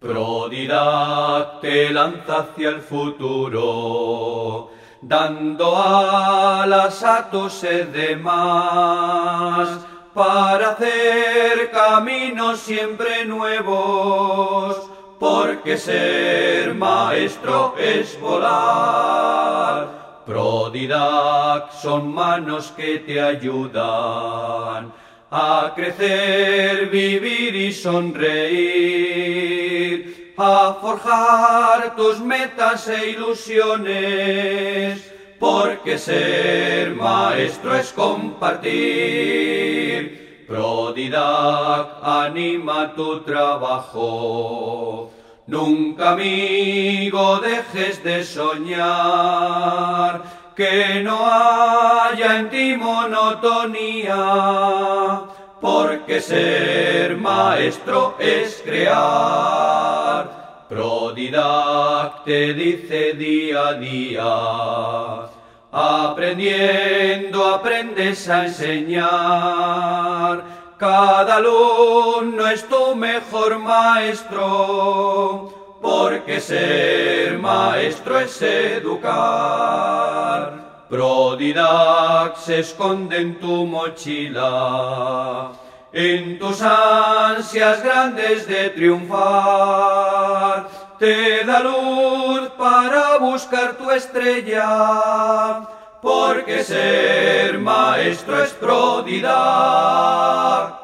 Prodidac te lanza hacia el futuro, dando alas a tus demás, para hacer caminos siempre nuevos, porque ser maestro es volar. Prodidac son manos que te ayudan a crecer, vivir y sonreír, a forjar tus metas e ilusiones, porque ser maestro es compartir. Prodidac anima tu trabajo, nunca, amigo, dejes de soñar, que no haya en ti monotonía, porque ser maestro es crear. Prodidac te dice día a día, aprendiendo aprendes a enseñar, cada alumno es tu mejor maestro, porque ser maestro es educar. Prodidac se esconde en tu mochila, en tus ansias grandes de triunfar, te da luz para buscar tu estrella, porque ser maestro es Prodidac.